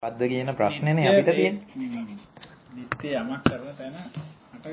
මොකද්ද කියන ප්‍රශ්නේනේ අපිට තියෙන්නේ. නිත්‍ය යමක් කරන තැන හට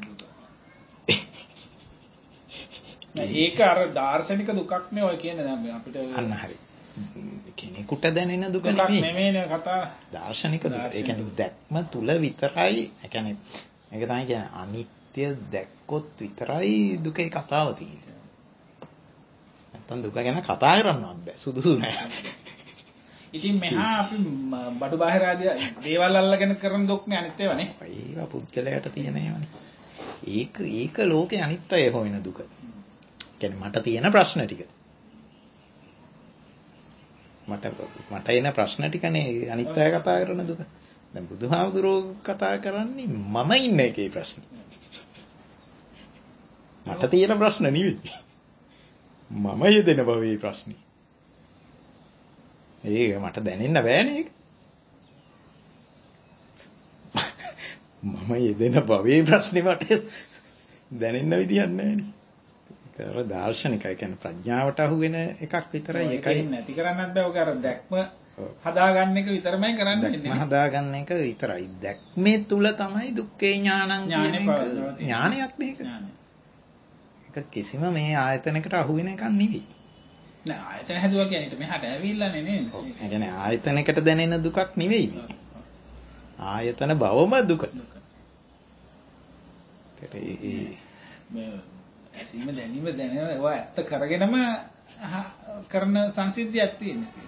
ගන්නවා. ඒක අර දාර්ශනික දුකක් නේ ඔය කියන්නේ දැන් අපිට. අන්න හරි. කෙනෙකුට දැනෙන දුක නෙමෙයි කතා. දාර්ශනික දුක. ඒ කියන්නේ දැක්ම තුල විතරයි. ඒ කියන්නේ ඒක තමයි කියන්නේ අනිත්‍ය දැක්කොත් විතරයි දුකේ කතාව තියෙන්නේ. නැත්තම් දුක ගැන කතා කරන්නවත් බෑ. සුදුසු නෑ. ඉතින් මෙහා අපි බඩු බාහිර ආදී දේවල් අල්ලගෙන කරන දුක් නේ අනිත් ඒවා නේ. ඒවා පුද්ගලයාට තියෙන ඒවානේ. ඒක ලෝකේ අනිත්‍යය හොයන දුක. කියන්නේ මට තියෙන ප්‍රශ්න ටික. මට එන ප්‍රශ්න ටිකනේ අනිත්‍යය කතා කරන දුක. දැන් බුදුහාමුදුරුවෝ කතා කරන්නේ මම ඉන්න එකේ ප්‍රශ්න. මට තියෙන ප්‍රශ්න නෙවෙයි. මම යෙදෙන භවයේ ප්‍රශ්නේ. ඒක මට දැනෙන්න බෑනේ ඒක. මම යෙදෙන භවයේ ප්‍රශ්නේ මට දැනෙන්න විදියක් නැහැනේ. ඒක අර දාර්ශනිකයි කියන්නේ ප්‍රඥාවට අහු වෙන එකක් විතරයි. ඒකයි නැති කරන්නත් බෑ. ඔක අර දැක්ම හදාගන්න එක විතරමයි කරන්න ඉන්නේ. දැක්ම හදාගන්න එක විතරයි. දැක්මේ තුල තමයි දුක්ඛේ ඥානං කියන එක ඥානයක් නේ ඒක. ඒක කිසිම මේ ආයතනයකට අහු වෙන එකක් නෙවෙයි. නෑ ආයතන හැදුවා කියන්නේ මෙහාට ඇවිල්ලානේ නේද? ඔව්. ඒ කියන්නේ ආයතනයකට දැනෙන දුකක් නෙවෙයි මේ. ආයතන බවම දුක. මේ ඇසීම දැනීම දැනෙන ඒවා ඇත්ත කරගෙනම කරන සංසිද්ධියක් තියෙනවා.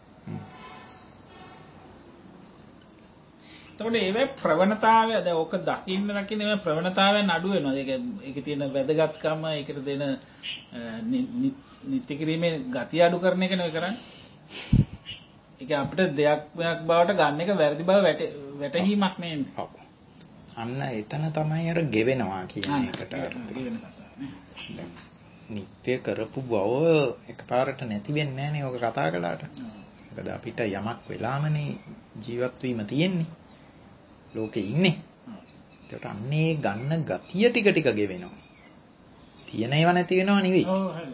එතකොට ඒවේ ප්‍රවණතාවය දැන් ඕක දකින්න මේ ප්‍රවණතාවයන් අඩු වෙනවා. ඒකේ තියෙන වැදගත්කම ඒකට දෙන නිත්‍ය කිරීමේ ගතිය අඩු කරන එක නෙවෙයි කරන්නේ. ඒක අපිට දෙයක් බවට ගන්න එක වැරදි බව වැටහීමක් නෙන්නේ. ඔව්. අන්න එතන තමයි අර ගෙවෙනවා කියන එකට අර්ථය. දැන් නිත්‍ය කරපු බව එකපාරට නැති වෙන්නේ නැහනේ ඔක කතා කළාට. මොකද අපිට යමක් වෙලාමනේ ජීවත් වීම තියෙන්නේ. ලෝකේ ඉන්නේ. ඒකට අන්නේ ගන්න ගතිය ටික ටික ගෙවෙනවා. තියෙන ඒවා නැති වෙනව නෙවෙයි. ඔව් හරි.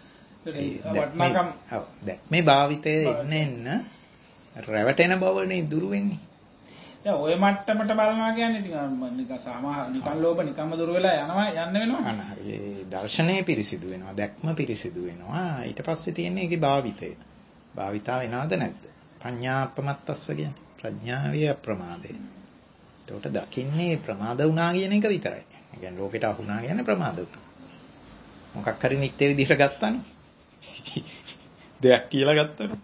දැක්මේ භාවිතයේ එන්න රැවටෙන බවනේ දුරු වෙන්නේ. දැන් ඔය මට්ටමට බලනවා කියන්නේ ඉතින් නිකන් නිකන් ලෝභ නිකම්ම දුර වෙලා යන්න වෙනවා. අන්න හරි. ඒ දර්ශනය පිරිසිදු වෙනවා. දැක්ම පිරිසිදු වෙනවා. ඊට පස්සේ තියෙන්නේ ඒකේ භාවිතය. භාවිතාව වෙනවද නැද්ද? ප්‍රඥා අප්‍රමත්තස්ස කියන්නේ. ප්‍රඥාවේ අප්‍රමාදය. ඒකට දකින්නේ ප්‍රමාද වුණා කියන එක විතරයි. ඒ කියන්නේ ලෝකෙට අහුණා කියන්නේ ප්‍රමාද වුණා. මොකක් හරි නිත්‍ය විදිහට ගත්තානේ. දෙයක් කියලා ගත්තානේ.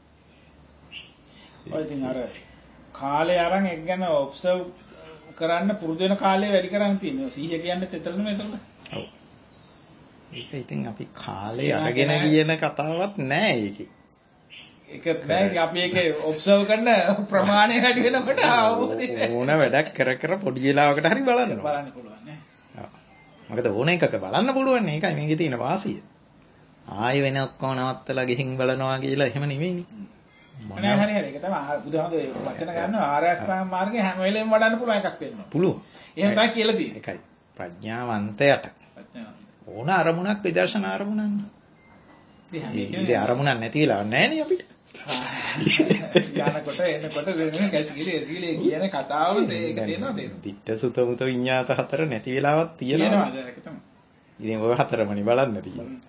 ඔය ඉතින් අර කාලේ අරන් එක ගැන ඔබ්සර්ව් කරන්න පුරුදු වෙන කාලේ වැඩි කරන් තියෙනවා. 100 කියන්නේත් එතරම් එතකොට. ඔව්. ඒක ඉතින් අපි කාලේ අරගෙන කියන කතාවක් නෑ ඒකේ. ඒක නෑ අපි ඒක ඔබ්සර්ව් කරන ප්‍රමාණය වැඩි වෙනකොට ඕන වැඩක් කර පොඩි වෙලාවකට හරි බලන්න පුළුවන් නේ. ඔව්. මොකද ඕන එකක බලන්න පුළුවන් නේ. ඒකයි මේකේ තියෙන වාසිය. ආයෙ වෙන ඔක්කොම නවත්තලා ගිහින් බලනවා කියලා එහෙම නෙමෙයිනේ. නෑ හරි ඒක තමයි බුදුහාමුදුරේ වචන ගන්න ආර්ය අෂ්ටාංග මාර්ගේ හැම වෙලෙම වඩන්න පුළුවන් එකක් වෙනවා. පුළුවන්. එහෙම තමයි කියලා තියෙන්නේ. ඒකයි. ප්‍රඥාවන්තයට ඕන අරමුණක් විදර්ශනා අරමුණක්. ඉතින් අරමුණක් නැති වෙලා නෑනේ අපිට. යානකොට එනකොට වෙන කැසිකිලි කියන කතාව ඒක තේනවා. දිට්ඨ සුත මුත විඤ්ඤාත හතර නැති වෙලාවක් තියෙනවා. ඒක තමයි. ඉතින් ඔය හතරමනේ බලන්න තියෙන්නේ.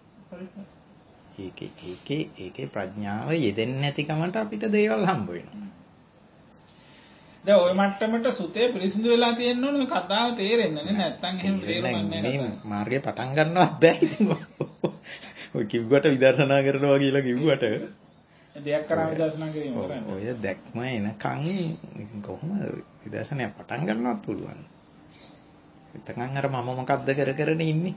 ඒකේ ප්‍රඥාව යෙදෙන්නේ නැති කමට අපිට දේවල් හම්බ වෙනවා. දැන් ওই මට්ටමට සුතේ පිරිසිදු වෙලා තියෙන්න ඕනේ කතාව තේරෙන්නේ නැත්නම් එහෙම තේරුම්න්නේ නැහැ. මේ මාර්ගය පටන් ගන්නවත් බෑ ඉතින්. ඔය කිව්වට විදර්ශනා කරනවා කියලා කිව්වට දෙයක් කරා විදර්ශනා කිරීම කරන්නේ. ඔය දැක්ම එනකන් කොහොමද විදර්ශනය පටන් ගන්නවත් පුළුවන්. එතකන් අර මම මොකද්ද කරගෙන ඉන්නේ.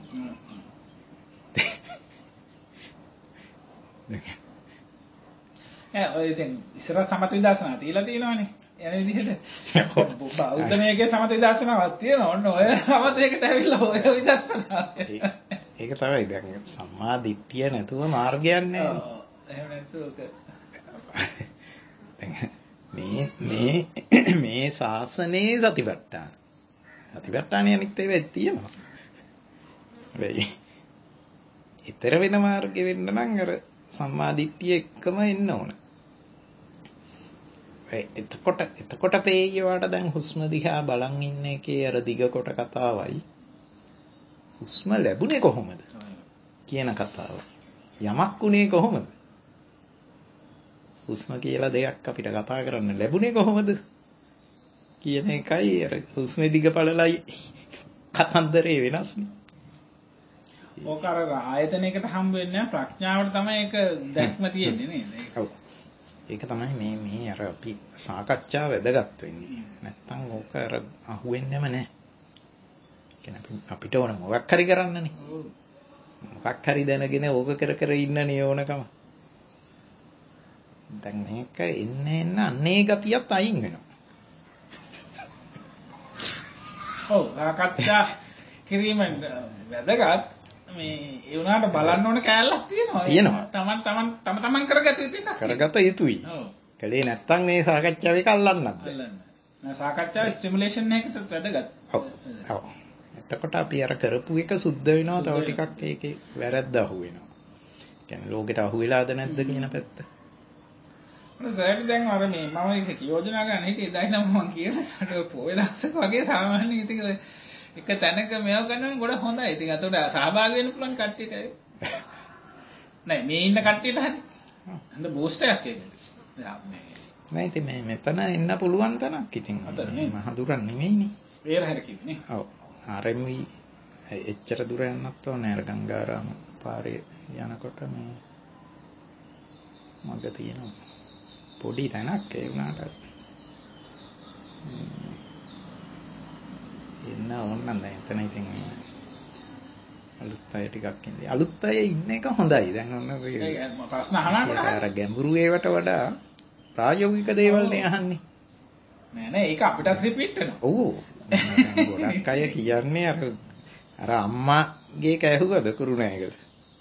ඔය ඉතින් ඉස්සර සමත විදර්ශනා තියලා තියෙනවනේ. යන විදිහට. බෞද්ධමයේ සමත විදර්ශනාවක් තියෙනවා. ඔන්න ඔය සමතයකට ඇවිල්ලා ඔය විදර්ශනාව. ඒක තමයි දැන් සම්මා දිට්ඨිය නැතුව මාර්ගයක් නැහැ. එහෙම නැතුව මේ ශාසනයේ සතිපට්ඨාන. සතිපට්ඨානිය අනිත් ඒවා තියෙනවා. වෙයි. ඊතර වෙන මාර්ගෙ වෙන්න නම් අර සම්මා දිට්ඨිය එක්කම එන්න ඕන. එතකොට පේයවට දැන් හුස්ම දිහා බලන් ඉන්න එකේ අර දිග කොට කතාවයි හුස්ම ලැබුණේ කොහොමද කියන කතාව. යමක් වුණේ කොහොමද? හුස්ම කියලා දෙයක් අපිට කතා කරන්න ලැබුණේ කොහොමද කියන එකයි අර හුස්මේ දිග පළලයි කතන්දරේ වෙනස්නේ. ඕක අර ආයතනයකට හම්බ වෙන්නේ ප්‍රඥාවට තමයි ඒක දැක්ම තියෙන්නේ නේද? ඔව්. ඒක තමයි මේ අර අපි සාකච්ඡා වැදගත් වෙන්නේ. නැත්තම් ඕක අර අහුවෙන්නෙම නැහැ. අපිට ඕන මොකක් හරි කරන්නනේ. මොකක් හරි දැනගෙන ඕක කර ඉන්නනේ ඕනකම. දැන් මේක එන්න අන්නේ ගතියත් අයින් වෙනවා. ඔව් සාකච්ඡා කිරීම වැදගත්. මේ ඒ වුණාට බලන්න ඕන කෑල්ලක් තියෙනවා. තමන් කරගත යුතුයි. කරගත යුතුයි. ඔව්. කලේ නැත්තම් මේ සාකච්ඡාව එක අල්ලන්නත්. නෑ සාකච්ඡාව ස්ටිමුලේෂන් එකකට වැදගත්. ඔව්. ඔව්. එතකොට අපි අර කරපු එක සුද්ධ වෙනවා තව ටිකක් ඒකේ වැරද්ද අහු වෙනවා. කියන්නේ ලෝකෙට අහු වෙලාද නැද්ද කියන පැත්ත. සෑටි දැන් අර මේ මම ඒක යෝජනා ගන්න හිටියේ එදා ඉඳන් මම කියනකට පොයේ දවසක වගේ සාමාන්‍යයෙන් ඉතින් එක තැනක මේව කරනවා ගොඩක් හොඳයි. ඉතින් අතට සහභාගී වෙන්න පුළුවන් කට්ටියට. නෑ මේ ඉන්න කට්ටියට හරි. හඳ බූස්ටර් එකක් ඒකට. නෑ ඉතින් මේ මෙතන එන්න පුළුවන් තැනක් ඉතින් මහ දුර නෙමෙයිනේ. වේර හැර කිව්නේ. ඔව්. RMV එච්චර දුර යන්නත් ඕනේ අර ගංගාරාම පාරේ යනකොට මේ මග තියෙනවා. පොඩි තැනක් ඒ වුණාට එන්න ඕන නම් දැන් එතන ඉතින් අලුත් අය ටිකක් ඉන්නේ. අලුත් අය ඉන්න එක හොඳයි. දැන් ඔන්න ඔය ප්‍රශ්න අහන්න අර ගැඹුරු ඒවට වඩා ප්‍රායෝගික දේවල් නේ අහන්නේ. නෑ ඒක අපිටත් රිපීට් වෙනවා. ඔව්. ගොඩක් අය කියන්නේ අර අම්මාගේ කැහුවද කුරුණෑගල.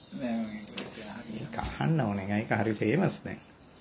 ඒක අහන්න ඕනේ. ඒක හරි ෆේමස් දැන්.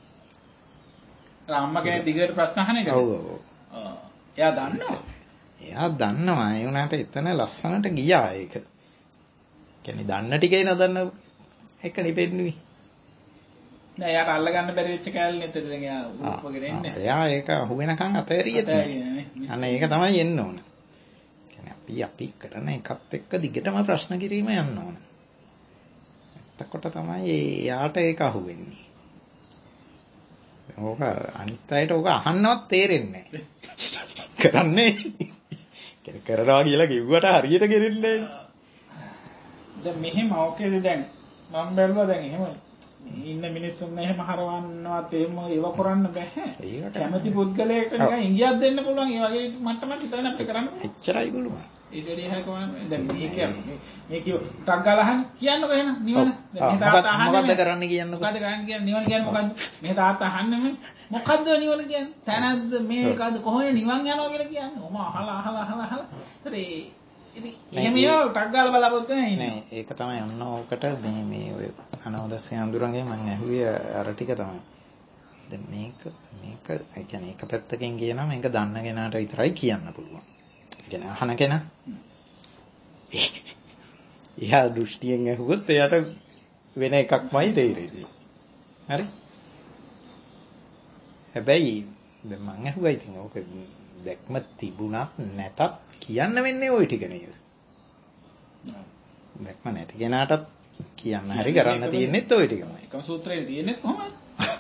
අම්මා කෙනෙක් දිගට ප්‍රශ්න අහන එකද? ඔව් ඔව්. එයා දන්නවා. එයා දන්නවා. ඒ වුණාට එතන ලස්සනට ගියා ඒක. කියන්නේ දන්න ටිකේ නොදන්න එක නෙපෙන්නුයි. නෑ එයාට අල්ල ගන්න බැරි වෙච්ච කෑල්ලනේ එතන දැන් එයා උපගෙන ඉන්නේ. එයා ඒක අහු වෙනකන් අතෑරියෙත් නෑ. අන්න ඒක තමයි එන්න ඕන. කියන්නේ අපි කරන එකත් එක්ක දිගටම ප්‍රශ්න කිරීම යන්න ඕන. එතකොට තමයි එයාට ඒක අහු වෙන්නේ. ඕක අනිත් අයට ඕක අහන්නවත් තේරෙන්නේ නැහැ. කරන්නේ කරනවා කියලා කිව්වට හරියට කෙරෙන්නේ නැහැ. දැන් මෙහෙම ඕකේද දැන් මම බැලුවා දැන් එහෙම ඉන්න මිනිස්සුන් එහෙම හරවන්නවත් එහෙම ඒව කරන්න බෑ. කැමැති පුද්ගලයෙක්ට නිකන් ඉංගියක් දෙන්න පුළුවන්. ඒ වගේ මට්ටමක් විතරයි අපිට කරන්න. එච්චරයි බලුවා. ඒ දෙවිය හැකවන්නේ. දැන් මේක ටක් ගාලා අහන්න කියන්නකෝ එහෙනම් නිවන. දැන් මේ තාත්තා අහන්නේ මොකද්ද කරන්න කියන්නකෝ. මොකද්ද කරන්න කියන්නේ නිවන කියන්නේ මොකද්ද? මේ තාත්තා අහන්නේ මොකද්ද නිවන කියන්නේ? තැනක්ද මේකද කොහොමද නිවන් යනවා කියලා කියන්නේ? ඔම අහලා. ඉතින් එහෙම ඒවා ටක් ගාලා බලාපොරොත්තු වෙන්නේ නෑ. ඒක තමයි ඔන්න ඕකට මේ ඔය අනවදස්සේ අඳුරන්ගේ මම ඇහුවේ අර ටික තමයි. දැන් මේක ඒ කියන්නේ එක පැත්තකින් කියනවා මේක දන්න කෙනාට විතරයි කියන්න පුළුවන්. ඒ කියන්නේ අහන කෙනා. එයා දෘෂ්ටියෙන් ඇහුවොත් එයාට වෙන එකක්මයි තේරෙන්නේ. හරි? හැබැයි දැන් මම ඇහුවා ඉතින් ඕක දැක්ම තිබුණත් නැතත් කියන්න වෙන්නේ ওই ටික නේද? දැක්ම නැති කෙනාටත් කියන්න හරි කරන්න තියෙන්නේත් ওই ටිකමයි. එකම සූත්‍රයේ තියෙන්නේ කොහොමද?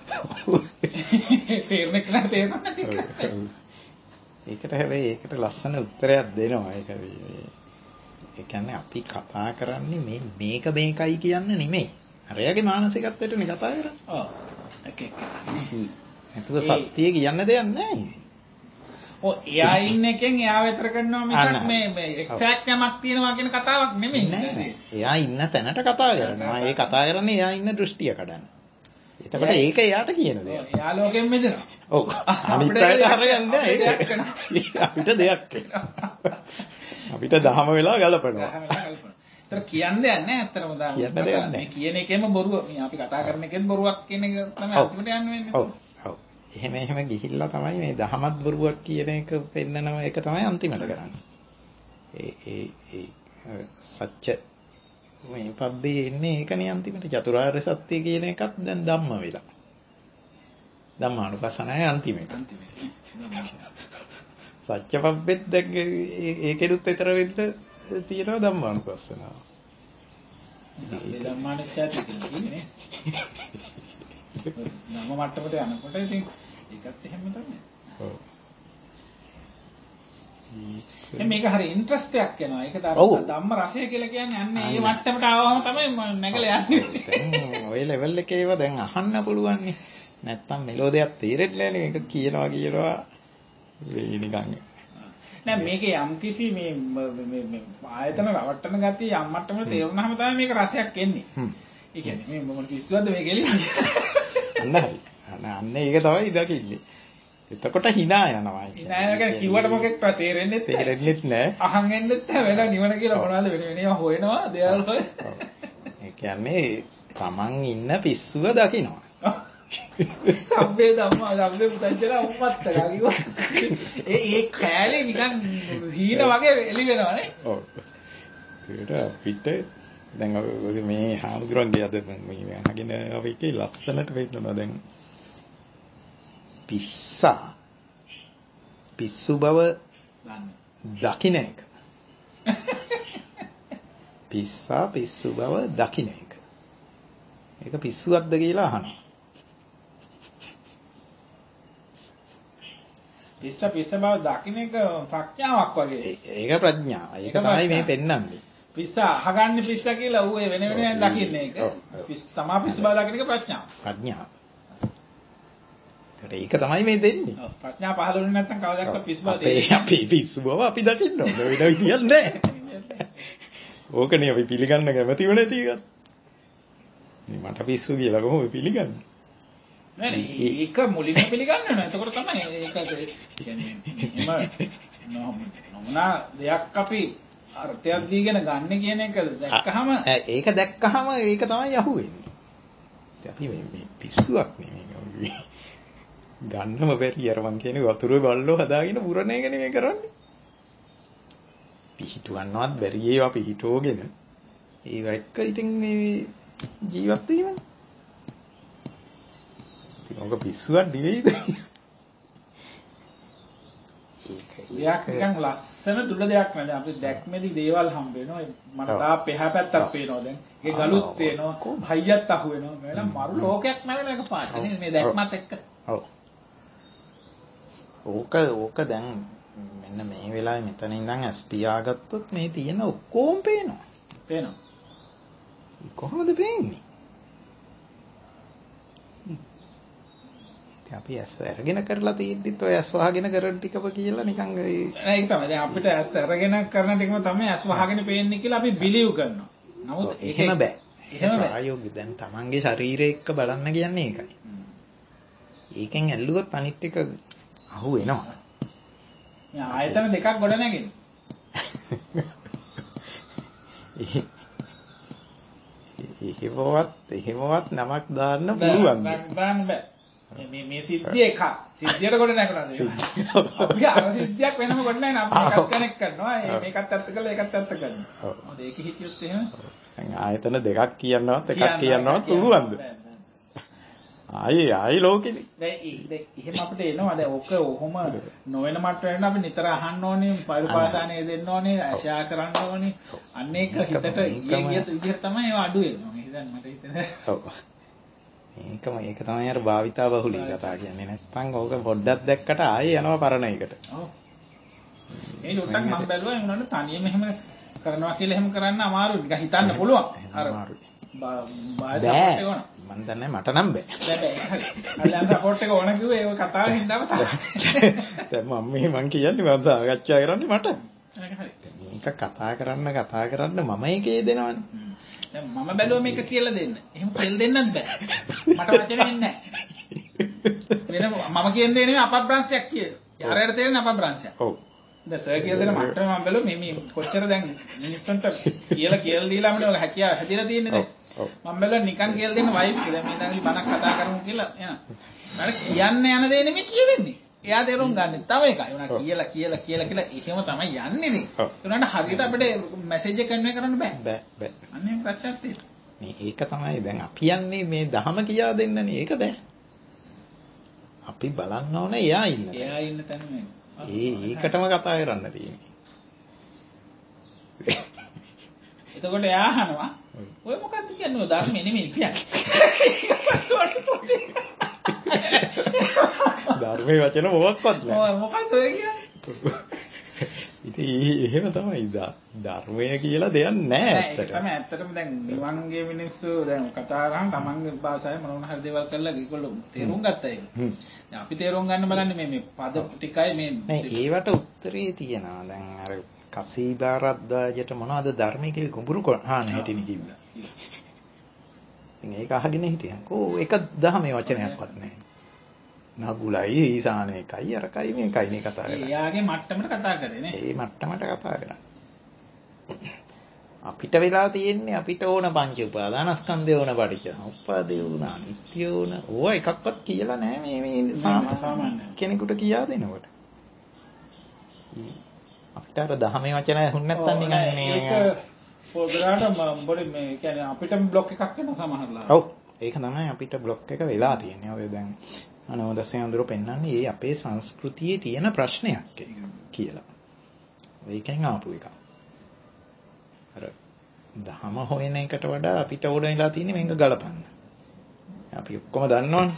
තේරෙන්නේ නැති එක. ඒකට හැබැයි ඒකට ලස්සන උත්තරයක් දෙනවා. ඒ කියන්නේ අපි කතා කරන්නේ මේක මේකයි කියන්න නෙමෙයි. අරයාගේ මානසිකත්වයටනේ කතා කරන්නේ. ඔව්. නැතුව සත්‍ය කියන්න දෙයක් නැහැ. ඔය එයා ඉන්න එකෙන් එයා විතර කරනවා මිසක් මේ එක්සැක්ට් යමක් තියෙනවා කියන කතාවක් නෙමෙයි. නෑ. එයා ඉන්න තැනට කතා කරනවා. ඒ කතා කරන්නේ එයා ඉන්න දෘෂ්ටිය කඩන්න. එතකොට ඒක එයාට කියන දෙයක්. එයා ලෝකෙන් මිදෙනවා. ඔව්. අනිත් අයට හරියන්නේ නැහැ ඒක. අපිට දෙයක් වෙනවා. අපිට දහම වෙලා ගලපනවා. ඒතර කියන්නේ නැහැ ඇත්තටම දාන්න. කියන්න දෙයක් නැහැ. මේ කියන එකෙම බොරුව. මේ අපි කතා කරන එකෙත් බොරුවක් කියන එක තමයි අන්තිමට යන්න වෙන්නේ. ඔව්. ඔව්. එහෙම ගිහිල්ලා තමයි මේ දහමත් බොරුවක් කියන එක පෙන්නනම එක තමයි අන්තිමට කරන්නේ. ඒ සත්‍ය මේ පබ්බේ එන්නේ ඒකනේ අන්තිමට චතුරාර්ය සත්‍ය කියන එකත් දැන් ධම්ම වෙලා. ධම්මානුපස්සනාවේ අන්තිම එක. සත්‍යපබ්බෙත් දැන් ඒකෙනුත් ඊතර වෙන්න තියෙනවා ධම්මානුපස්සනාව. ධම්මානුච්චාරය කියන්නේ නම මට්ටමට යනකොට ඉතින් ඒකත් එහෙම තමයි. ඔව්. මේක හරි ඉන්ට්‍රස්ට් එකක් වෙනවා. ඒක ධම්ම රසය කියලා කියන්නේ අන්නේ මේ මට්ටමට ආවම තමයි නැගලා යන්නේ. දැන් ওই ලෙවල් එකේ ඒවා දැන් අහන්න පුළුවන් නේ. නැත්තම් මෙලෝඩියක් තේරෙන්නේ නැහැ නේ. ඒක කියනවා මේ නිකන්. නෑ මේකේ යම් කිසි මේ ආයතන රවට්ටන ගතිය යම් මට්ටමකට තේරුණාම තමයි මේක රසයක් එන්නේ. ඒ කියන්නේ මේ මොකද පිස්සුවක්ද මේ කෙලින්නේ. අන්න හරි. අන්න ඒක තමයි දකින්නේ. එතකොට hina යනවා. hina යනවා කිව්වට මොකෙක්ද තේරෙන්නේ නැහැ. අහන් එන්නෙත් නැහැ වෙන නිවන කියලා මොනවද වෙනවා හොයනවා දේවල් හොය. ඒ කියන්නේ තමන් ඉන්න පිස්සුව දකිනවා. සම්බේ ධම්මා සම්බේ පුතංචර උම්මත්තක කිව්වා. ඒ කෑලේ නිකන් හීන වගේ එලි වෙනවනේ. ඔව්. ඒකට අපිට දැන් මේ හාමුදුරන්ගේ අද මේ අහගෙන අපි කී ලස්සනට වෙන්නවා දැන් පිස්සු බව දකින්න එක. පිස්සු බව දකින්න එක. ඒක පිස්සුවක්ද කියලා අහනවා. පිස්ස බව දකින්න එක ප්‍රඥාවක් වගේ. ඒක ප්‍රඥාව. ඒක තමයි මේ පෙන්වන්නේ. පිස්ස අහගන්නේ පිස්ස කියලා ඌ වෙන වෙනම දකින්නේ ඒක. තමා පිස්ස බව දකින්න එක ප්‍රඥාව. ප්‍රඥාව. ඒක තමයි මේ දෙන්නේ. ඔව් ප්‍රඥා පහළ වෙන්නේ නැත්නම් කවදාවත් පිස්ස බව දෙන්නේ. අපි පිස්සු බව අපි දකින්න ඕනේ. වෙන විදියක් නැහැ. ඕකනේ අපි පිළිගන්න කැමතිව නැති එකත්. මේ මට පිස්සු කියලා කොහොමද පිළිගන්නේ? නෑ ඒක මුලින්ම පිළිගන්න ඕන. එතකොට තමයි ඒක කියන්නේ නොමනා දෙයක් අපි අර්ථයක් දීගෙන ගන්න කියන එක දැක්කහම ඒක දැක්කහම ඒක තමයි අහුවෙන්නේ. අපි මේ පිස්සුවක් නෙමෙයි. ගන්නම බැරි අර මං කියන්නේ වතුරේ බල්ලෝ හදාගෙන පුරණ එක නෙමෙයි කරන්නේ. පිහිටවන්නවත් බැරි ඒවා පිහිටෝගෙන ඒව එක්ක ඉතින් මේ ජීවත් වීමනේ. ඔක පිස්සුවක් නෙවෙයිද? ඒක නිකන් ලස්සන තුල දෙයක් නේද? අපි දැක්මේදී දේවල් හම්බ වෙනවා. මට තා පෙහා පැත්තක් පේනවා දැන්. ඒක ගලුත් පේනවා. හයියත් අහු වෙනවා. මේලා මරු ලෝකයක් නැවෙන එක පාට නේ මේ දැක්මත් එක්ක. ඔව්. ඕක දැන් මෙන්න මේ වෙලාවේ මෙතන ඉඳන් ඇස් පියාගත්තොත් මේ තියෙන ඔක්කොම පේනවා. පේනවා. කොහොමද පේන්නේ? අපි ඇස් අරගෙන කරලා තියෙද්දිත් ඔය ඇස් වහගෙන කරන ටිකම කියලා නිකන් ඒක තමයි. දැන් අපිට ඇස් අරගෙන කරන ටිකම තමයි ඇස් වහගෙන පේන්නේ කියලා අපි බිලීව් කරනවා. නමුත් එහෙම බෑ. එහෙම ප්‍රායෝගික දැන් තමන්ගේ ශරීරය එක්ක බලන්න කියන්නේ ඒකයි. ඒකෙන් ඇල්ලුවොත් අනිත් ටික අහු වෙනවා. මේ ආයතන දෙකක් ගොඩ නැගෙන්නේ. එහෙමවත් නමක් දාන්න පුළුවන්. දාන්න බෑ. මේ සිද්ධිය එකක්. සිද්ධියට කොට නැගුණාද? අපි අර සිද්ධියක් වෙනම කොට නැහැ නේ. අපි එකක් කනෙක්ට් කරනවා. මේකත් ඇත්ත කරලා ඒකත් ඇත්ත කරනවා. මොකද ඒක හිතියොත් එහෙම. දැන් ආයතන දෙකක් කියනවත් එකක් කියනවත් පුළුවන්ද? ආයි ලෝකෙනේ. දැන් එහෙම අපිට එනවා. දැන් ඔක ඔහොම නොවන මට්ටමට අපි නිතර අහන්න ඕනේ, පරිපාසානේ දෙන්න ඕනේ, ආශා කරන්න ඕනේ. අන්න ඒක හිතට ගිය විදිහ තමයි ඒව අඩු වෙනවා. මේ දැන් මට හිතෙනවා. ඔව්. ඒක තමයි අර භාවිතා බහුලී කතා කියන්නේ. නැත්තම් ඕක පොඩ්ඩක් දැක්කට ආයේ යනවා පරණ එකට. ඔව්. මේ ලොට්ටක් මම බැලුවා ඒ උනන්න තනියම එහෙම කරනවා කියලා එහෙම කරන්න අමාරුයි. නිකන් හිතන්න පුළුවන්. අර අමාරුයි. බාහිර සපෝට් එක ඕන. මම දන්නේ මට නම් බෑ. බෑ. අල්ලන් සපෝට් එක ඕන කිව්වේ ඒක කතාවෙන් හින්දාම තමයි. දැන් මම කියන්නේ මම සාකච්ඡා කරන්නේ මට. මේක කතා කරන්න මම ඒකේ දෙනවනේ. දැන් මම බැලුවා මේක කියලා දෙන්න. එහෙම කියලා දෙන්නත් බෑ. මට වචනේ එන්නේ නැහැ. මම කියන දේ නෙමෙයි අපබ්‍රංශයක් කියලා. යාරයට තේරෙන අපබ්‍රංශයක්. ඔව්. දැන් සර් කියලා දෙන මට්ටම මම බැලුවා මේ කොච්චර දැන් මිනිස්සුන්ට කියලා දීලාමනේ ඔය හැකියාව හැදිලා තියෙන්නේ දැන්. මම බැලුවා නිකන් කියලා දෙන්න වයිෆ් දැන් මේ ඉඳන් බණක් කතා කරමු කියලා එනවා. මට කියන්න යන දේ නෙමෙයි කියවෙන්නේ. එයා තේරුම් ගන්න. තව එකයි. උනා කියලා එහෙම තමයි යන්නේ නේ. උනාට හරියට අපිට මැසේජ් එක කන්වේ කරන්න බෑ. බෑ. අනේ ප්‍රශ්නයක් තියෙනවා. මේ ඒක තමයි දැන් අපි යන්නේ මේ දහම කියා දෙන්නනේ. ඒක බෑ. අපි බලන්න ඕනේ එයා ඉන්න තැන. එයා ඉන්න තැන නේ. ඒකටම කතා කරන්න තියෙන්නේ. එතකොට එයා අහනවා ඔය මොකක්ද කියන්නේ ධර්මෙ නෙමෙයි කියන්නේ. ධර්මයේ වචන මොකක්වත් නැහැ. මොකක්ද ඔය කියන්නේ? ඉතින් එහෙම තමයි ධර්මය කියලා දෙයක් නැහැ ඇත්තට. ඒක තමයි ඇත්තටම දැන් නිවන්ගේ මිනිස්සු දැන් කතා කරාම තමන්ගේ භාෂාවෙන් මොනවා හරි දේවල් කරලා ඒගොල්ලෝ තේරුම් ගත්තා ඒක. දැන් අපි තේරුම් ගන්න බලන්නේ මේ පද ටිකයි මේ ඒවට උත්තරේ තියෙනවා. දැන් අර කසීබාරද්දාජට මොනවද ධර්මයේ කිව්වේ කුඹුරු කහන හැටිනේ කිව්වා. ඉතින් ඒක අහගෙන හිටියා. කෝ එක දහමේ වචනයක්වත් නැහැ. නගුලයි ඊසාන එකයි අරකයි මේකයි නේ කතා කරන්නේ. එයාගේ මට්ටමට කතා කරේ නේ. ඒ මට්ටමට කතා කරන්නේ. අපිට වෙලා තියෙන්නේ අපිට ඕන පංච උපාදානස්කන්ධය ඕන පටිච්චසමුප්පාදේ ඕන අනිත්‍ය ඕන ඕවා එකක්වත් කියලා නැහැ මේ සාමාන්‍ය කෙනෙකුට කියා දෙනකොට. අපිට අර දහමේ වචන හුන්නේ නැත්තම් නිකන් ඒක පොඩ්ඩකට බොරි මේ කියන්නේ අපිට බ්ලොක් එකක් වෙන සමහරලා. ඔව් ඒක තමයි අපිට බ්ලොක් එක වෙලා තියෙන්නේ. ඔය දැන් අනෝදසේ අඳුර පෙන්වන්නේ ඒ අපේ සංස්කෘතියේ තියෙන ප්‍රශ්නයක් කියලා. ඒකෙන් ආපු එක. අර දහම හොයන එකට වඩා අපිට ඕන වෙලා තියෙන්නේ මේක ගලපන්න. අපි ඔක්කොම දන්නවනේ.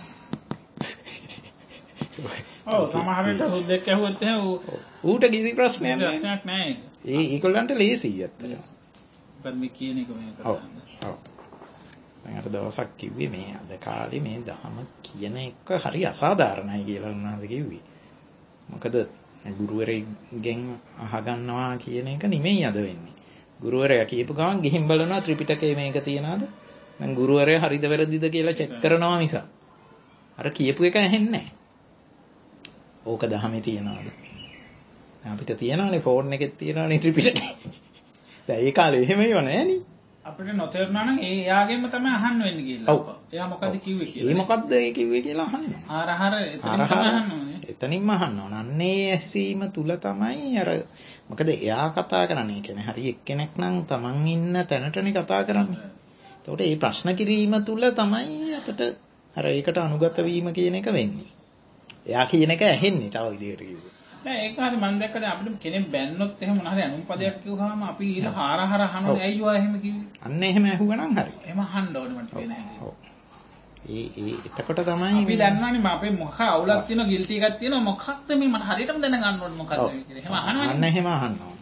ඔව් සමහර විට සුද්දෙක් ඇහුවොත් එහෙම ඌට කිසි ප්‍රශ්නයක් නැහැ. ඒගොල්ලන්ට ලේසියි ඇත්තට. මේ කියන එක මේ කරන්නේ. ඔව්. දැන් අර දවසක් කිව්වේ මේ අද කාලේ මේ දහම කියන එක හරි අසාධාරණයි කියලා උන්වහන්සේ කිව්වේ. මොකද ගුරුවරයෙක්ගෙන් අහගන්නවා කියන එක නෙමෙයි අද වෙන්නේ. ගුරුවරයා කියපු ගමන් ගිහින් බලනවා ත්‍රිපිටකයේ මේක තියනවාද? දැන් ගුරුවරයා හරිද වැරදිද කියලා චෙක් කරනවා මිස අර කියපු එක ඇහෙන්නේ නැහැ. ඕක දහමේ තියනවාද? අපිට තියනවානේ ෆෝන් එකෙත් තියනවානේ ත්‍රිපිටකේ. දැන් ඒ කාලේ එහෙම ඒව නැහැනේ. අපිට නොතේරුණා නම් එයාගෙන්ම තමයි අහන්න වෙන්නේ කියලා. එයා මොකද්ද කිව්වේ කියලා. ඒ මොකද්ද ඒ කිව්වේ කියලා අහන්න. ආරහර එතනින්ම අහන්න ඕනේ. එතනින්ම අහන්න ඕන. අන්නේ ඇසීම තුල තමයි අර මොකද එයා කතා කරන්නේ කියන්නේ හරි එක්කෙනෙක් නම් Taman ඉන්න තැනටනේ කතා කරන්නේ. එතකොට මේ ප්‍රශ්න කිරීම තුල තමයි අපිට අර ඒකට අනුගත වීම කියන එක වෙන්නේ. එයා කියන එක ඇහෙන්නේ තව විදිහට කිව්වොත්. නෑ ඒක හරි මම දැක්කද අපිට කෙනෙක් බැන්නොත් එහෙම මොන හරි අනුන් පදයක් කිව්වහම අපි ඊළ හාරහර අහනවා ඇයි ඔයා එහෙම කිව්වේ? අන්න එහෙම ඇහුවනම් හරි. එහෙම අහන්න ඕනේ මට වෙන හැටි. ඔව්. එතකොට තමයි අපි දන්නවනේ අපේ මොකක් අවුලක් තියෙනවා ගිල්ටි එකක් තියෙනවා මොකක්ද මේ මට හරියටම දැනගන්න ඕනේ මොකක්ද කියලා. එහෙම අහනවනේ. අන්න එහෙම අහන්න ඕනේ.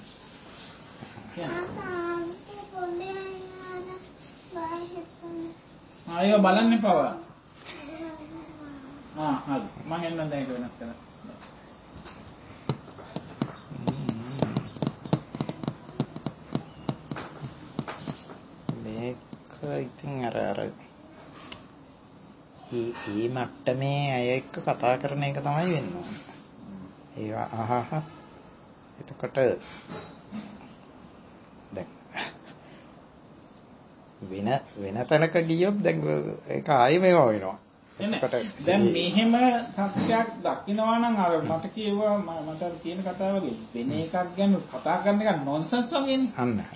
ආයෙ බලන්න එපා. හරි. මම එන්නම් දැන් ඒක වෙනස් කරලා. ඉතින් අර ඒ මට්ටමේ අය එක්ක කතා කරන එක තමයි වෙන්න ඕනේ. ඒවා අහහ එතකොට දැන් වෙන තැනක ගියොත් දැන් ඒක ආයෙම ඒවා වෙනවා. එතකොට දැන් මෙහෙම සත්‍යයක් දකින්නවා නම් අර මට කියවා මට කියන කතාව වගේ වෙන එකක් ගැන කතා කරන එක නොන්සන්ස් වගේනේ. අන්න හරි.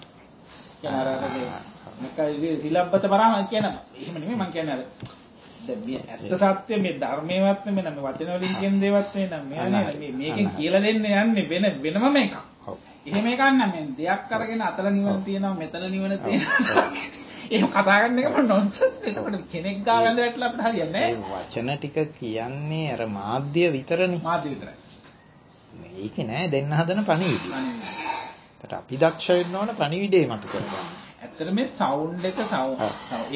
මේකයි සිලබ්බත පරාම කියන එහෙම නෙමෙයි මම කියන්නේ අර දැන් මේ ඇත්ත සත්‍ය මේ ධර්මයේවත් නෙමෙයි මේ වචන වලින් කියන දේවත් නෙමෙයි මේකෙන් කියලා දෙන්න යන්නේ වෙනම එකක්. එහෙම එකක් නම් මේ දෙයක් අරගෙන අතල නිවන තියෙනවා මෙතන නිවන තියෙනවා. එහෙම කතා කරන එක නොන්සන්ස්. ඒකට කෙනෙක් ගාව ඇඳලා අපිට හරියන්නේ නැහැ. වචන ටික කියන්නේ අර මාධ්‍ය විතරනේ. මාධ්‍ය විතරයි. මේක නෑ දෙන්න හදන පණිවිඩය. ඒකට අපි දක්ෂ වෙන්න ඕන පණිවිඩේ මතු කරගන්න. ඇත්තට මේ සවුන්ඩ් එක